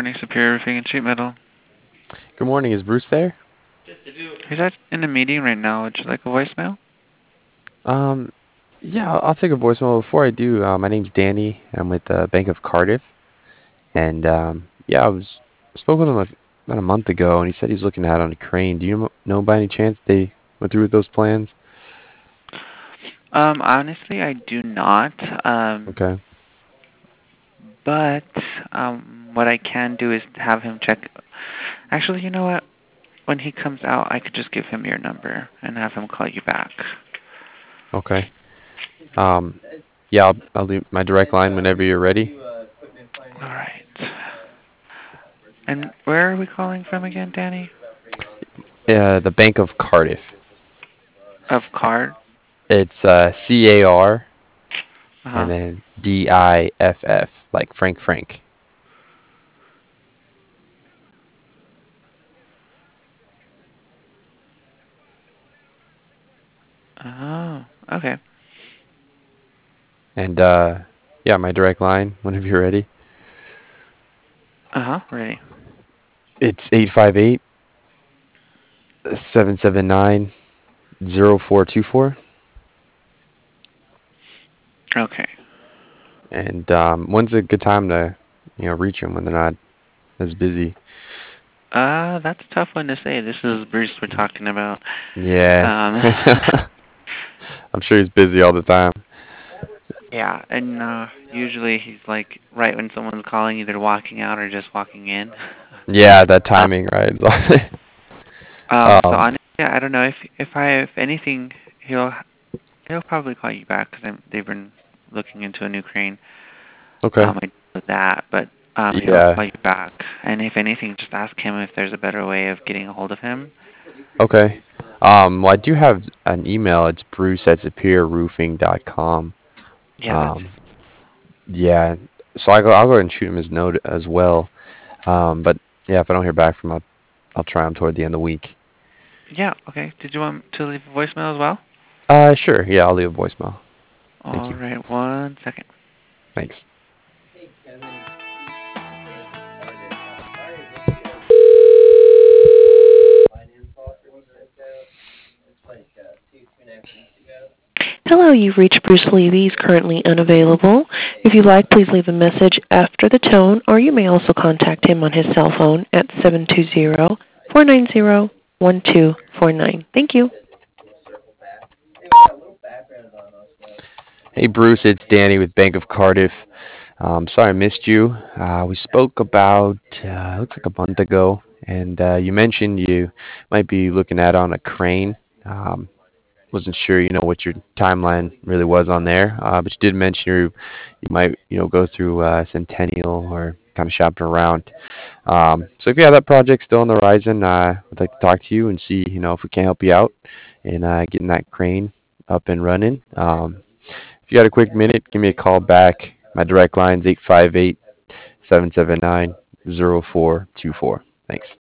morning, Superior Roofing and Sheet Metal. Good morning. Is Bruce there? He's at in a meeting right now. Would you like a voicemail? Um, yeah, I'll take a voicemail. Before I do, my name's Danny. I'm with the Bank of Cardiff, and yeah, spoke with him about a month ago, and he said he's looking out on a crane. Do you know by any chance they went through with those plans? Honestly, I do not. Okay. But what I can do is have him check. Actually, you know what? When he comes out, I could just give him your number and have him call you back. Okay. Um, yeah, I'll leave my direct line whenever you're ready. All right. And where are we calling from again, Danny? The Bank of Cardiff. Of card. It's CAR and Uh-huh. then DIFF, like Frank Frank. Oh, okay. And yeah, my direct line whenever you're ready. Uh-huh, ready. It's 858-779-0424. Okay. And when's a good time to, reach them when they're not as busy? That's a tough one to say. This is Bruce we're talking about. Yeah. Um, I'm sure he's busy all the time. yeah, and usually he's like right when someone's calling, either walking out or just walking in. Yeah, that Uh, timing, right? so um, honestly, I don't know if anything, he'll probably call you back because they've been looking into a new crane. okay. I know that, but he'll Yeah. call you back. And if anything, just ask him if there's a better way of getting a hold of him. Okay. Well, I do have an email. It's bruce@superiorroofing.com. Yeah, that's Um, yeah. So I'll go ahead and shoot him his note as well. But yeah, if I don't hear back from him, I'll try him toward the end of the week. yeah. Okay. Did you want to leave a voicemail as well? Sure. Yeah, I'll leave a voicemail. Thank All you. right. 1 second. Thanks. Hello, you've reached Bruce Levy. He's currently unavailable. If you'd like, please leave a message after the tone, or you may also contact him on his cell phone at 720-490-1249. Thank you. Hey, Bruce, it's Danny with Bank of Cardiff. Sorry I missed you. We spoke about, looks like a month ago, and you mentioned you might be looking at on a crane. Wasn't sure, what your timeline really was on there, but you did mention you might, go through Centennial or kind of shopping around. So if you have that project still on the horizon, I'd like to talk to you and see, if we can help you out in getting that crane up and running. If you got a quick minute, give me a call back. My direct line's 858-779-0424. Thanks.